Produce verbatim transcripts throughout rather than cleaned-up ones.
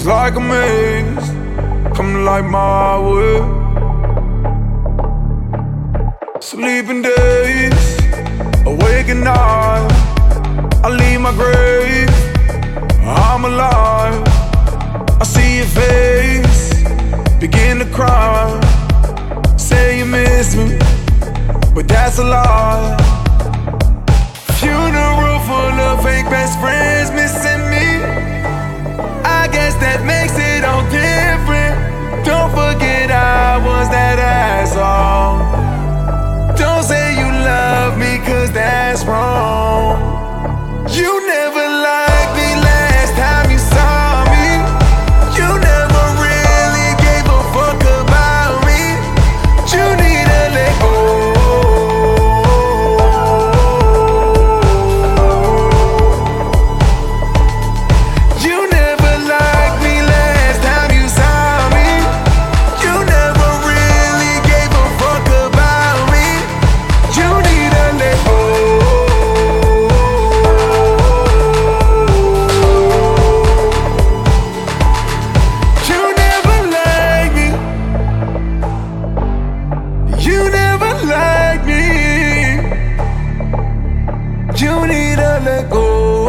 like a maze, come like my way. Sleeping days, awake at night, I leave my grave, I'm alive. I see your face, begin to cry. Say you miss me, but that's a lie. Funeral full of fake best friends missing me. I guess that makes it all different. Don't forget I was that asshole. Don't say you love me, cause that's wrong. You never liked me last time you saw me. You never really gave a fuck about me. You need to let go. You never liked me last time you saw me. You never really gave a fuck about me. You need to let go. You never liked me. You never liked me. You need to let go.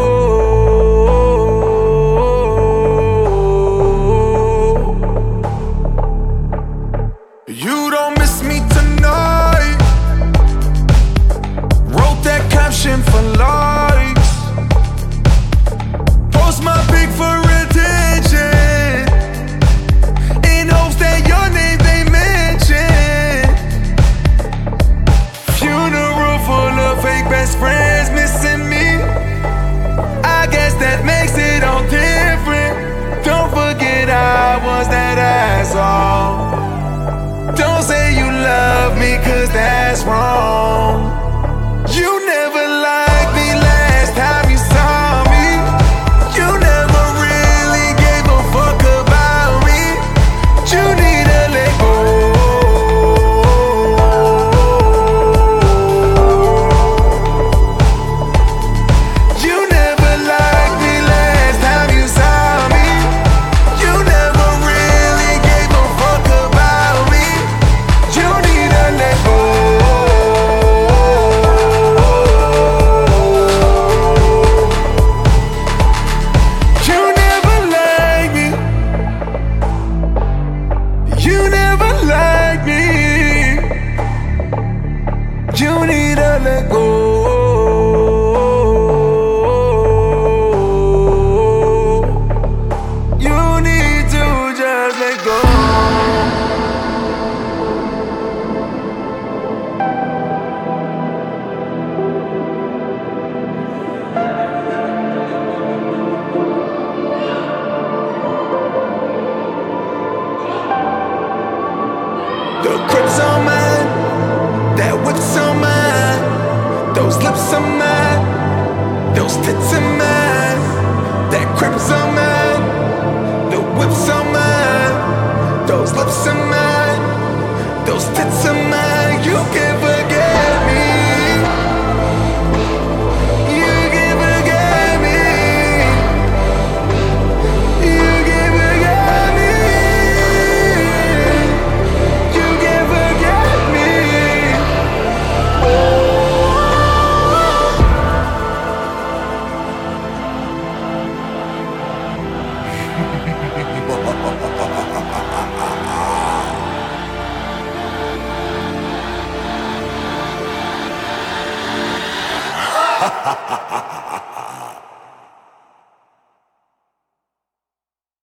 You don't miss me tonight. Wrote that caption for likes. Post my pic for attention, in hopes that your name they mention. Funeral full of fake best friends missing me. I guess that makes it all different. Don't forget I was that asshole. Don't say you love me, cause that's wrong. You never liked me last time you saw me. You never really gave a fuck about me. You need to let go. You never liked me last time you saw me. You never really gave a fuck about me. You need to let go. You never liked me. You never liked me. You need to let go. You need to just let go. The grips on mine, that whip's on mine, those lips on mine, those tits on mine, that grips on mine, the whip's on mine, those lips on mine, those tits on mine. You can forget me. You can forget me. You can forget me. You can forget me. Ha ha ha ha.